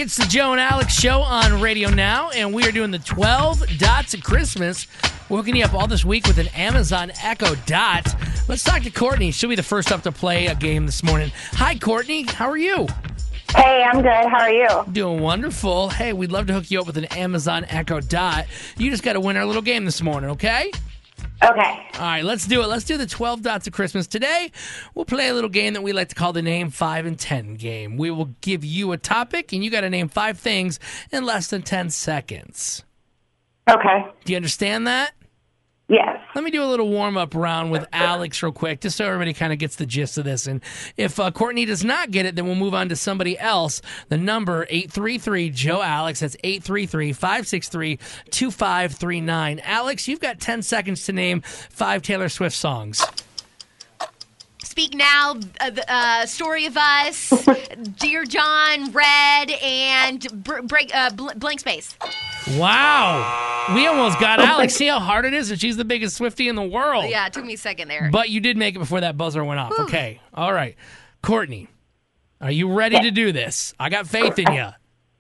It's the Joe and Alex Show on Radio Now, and we are doing the 12 Dots of Christmas. We're hooking you up all this week with an Amazon Echo Dot. Let's talk to Courtney. She'll be the first up to play a game this morning. Hi, Courtney. How are you? Hey, I'm good. How are you? Doing wonderful. Hey, we'd love to hook you up with an Amazon Echo Dot. You just got to win our little game this morning, okay? Okay. All right, let's do it. Let's do the 12 Dots of Christmas. Today, we'll play a little game that we like to call the Name 5 and 10 game. We will give you a topic, and you got to name 5 things in less than 10 seconds. Okay. Do you understand that? Yes. Let me do a little warm-up round with Alex real quick, just so everybody kind of gets the gist of this. And if Courtney does not get it, then we'll move on to somebody else. The number, 833-JOE-ALEX. That's 833-563-2539. Alex, you've got 10 seconds to name 5 Taylor Swift songs. Speak Now, Story of Us, Dear John, Red, and Blank Space. Wow. We almost got Alex. See how hard it is? And she's the biggest Swiftie in the world. Yeah, it took me a second there. But you did make it before that buzzer went off. Okay. All right. Courtney, are you ready to do this? I got faith in you.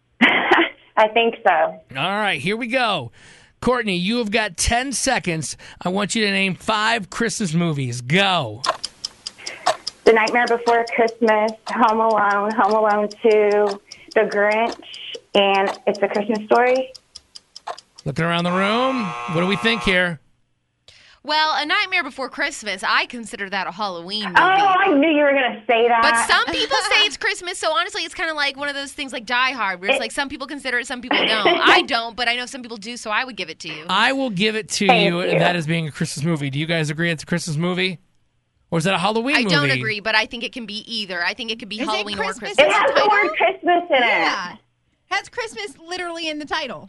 I think so. All right. Here we go. Courtney, you have got 10 seconds. I want you to name 5 Christmas movies. Go. The Nightmare Before Christmas, Home Alone 2, The Grinch, and It's a Christmas Story. Looking around the room. What do we think here? Well, A Nightmare Before Christmas, I consider that a Halloween movie. Oh, I knew you were going to say that. But some people say it's Christmas, so honestly, it's kind of like one of those things like Die Hard, where it's like some people consider it, some people don't. I don't, but I know some people do, so I would give it to you. I will give it to Thank you you. that as being a Christmas movie. Do you guys agree it's a Christmas movie? Or is that a Halloween movie? I don't agree, but I think it can be either. I think it could be Is it Halloween or Christmas? Christmas. It has the word Christmas in it. Yeah. Has Christmas literally in the title.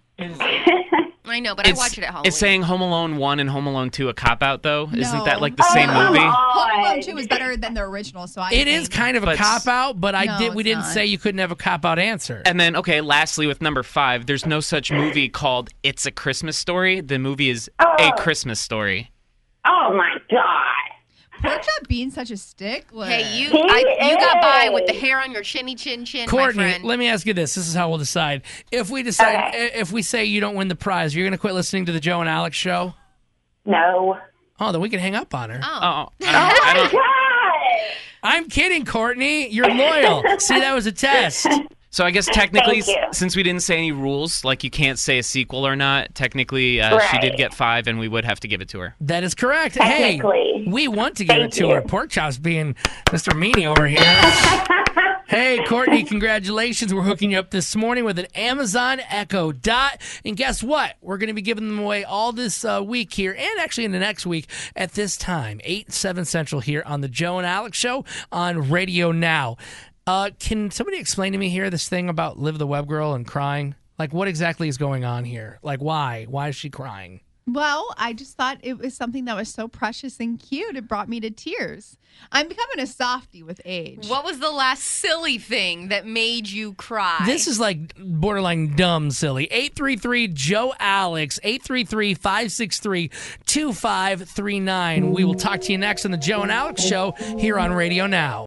I know, but I watch it at Halloween. Is saying Home Alone 1 and Home Alone 2 a cop-out, though? No. Isn't that like the same come movie? on. Home Alone 2 is better than the original, so It is kind of a But- cop-out, but No, we it's didn't not. say you couldn't have a cop-out answer. And then, okay, lastly, with number 5, there's no such movie called It's a Christmas Story. The movie is A Christmas Story. Oh, my God. Porkchop being such a stickler. Hey, you He got by is. with the hair on your chinny chin, my Courtney, friend. let me ask you this. This is how we'll decide. If we if we say you don't win the prize, you're going to quit listening to the Joe and Alex show? No. Oh, then we can hang up on her. Oh. I don't- God. I'm kidding, Courtney. You're loyal. See, that was a test. So I guess technically, Thank you. since we didn't say any rules, like you can't say a sequel or not, technically she Right. did get 5 and we would have to give it to her. That is correct. Technically. Hey, we want to give Thank it to you. her. Pork Chop's being Mr. Meanie over here. Hey, Courtney, congratulations. We're hooking you up this morning with an Amazon Echo Dot. And guess what? We're going to be giving them away all this week here and actually in the next week at this time, 8, 7 Central here on the Joe and Alex Show on Radio Now. Can somebody explain to me here this thing about Liv the Web Girl and crying? Like, what exactly is going on here? Like, why? Why is she crying? Well, I just thought it was something that was so precious and cute. It brought me to tears. I'm becoming a softie with age. What was the last silly thing that made you cry? This is like borderline dumb silly. 833-JOE-ALEX, 833-563-2539. We will talk to you next on the Joe and Alex Show here on Radio Now.